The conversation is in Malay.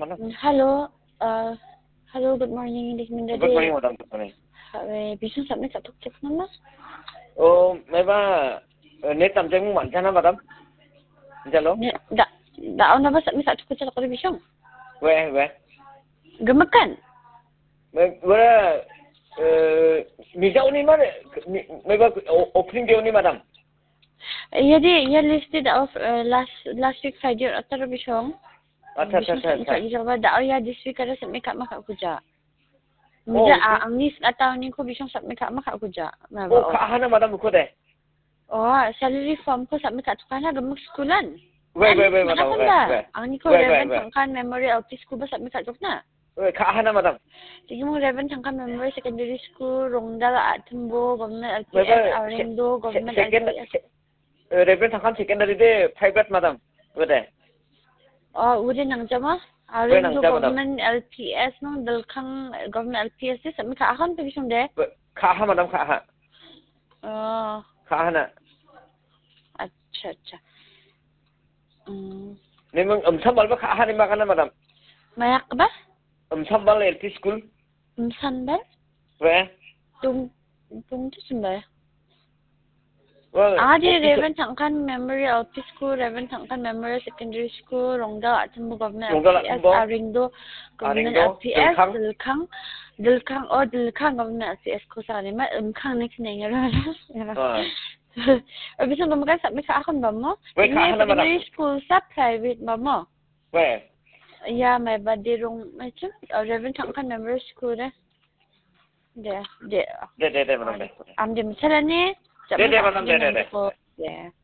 madam. Hello. Hello. Good morning. This is Good morning, madam. Good morning. Bising submit satu cek nama. Oh, meba net tamjeng mu mana madam? Jalo? Da on apa submit satu cek kalau bising? Weh. Gemakan? Weh, misal ni mana? Meba opening day ni madam. Iya di, iya listed of last week Friday atau bising. Acha. Bising jawab da ya this week ada submit kat mak aku ja. Mija ang nis atau ni ko bising submit kat mak aku ja. Oh, kahana madam ko deh. Oh, salary form ko submit kat tukana gemuk sekulan. Weh, madam. Weh. Ang ni ko Reven tangkan memory LP school ba submit kat tukna. Weh, kahana madam. Sige mo Reven tangkan memory secondary school Rongdal at Timbo government LPS Arendo government LPS. Reven tangkan secondary de private madam. Weh. Oh, udah nang jama. Arendo government LPS nang dalkang government LPS de submit kat akan tu bising de. Kaha madam kaha. Oh. Kahana. Acha. Ni mung sambal ba kaha ni makana madam. Mayak ba? Sambal LP school. Sambal? Weh. Tung tu sambal. Well, di Reven tangkan memory LP school, Reven tangkan memory secondary school, Rongdal at Timbo government LPS, Arendo government LPS, Dilkang government LPS ko sa ni kang next na nga. Bisa gumakan sa may kaakon ba mo? Ini secondary school sa private ba mo? Weh. Ya, may badirong may Reven tangkan memory school de. De, madam. Am di masala ni. Madam. Yeah.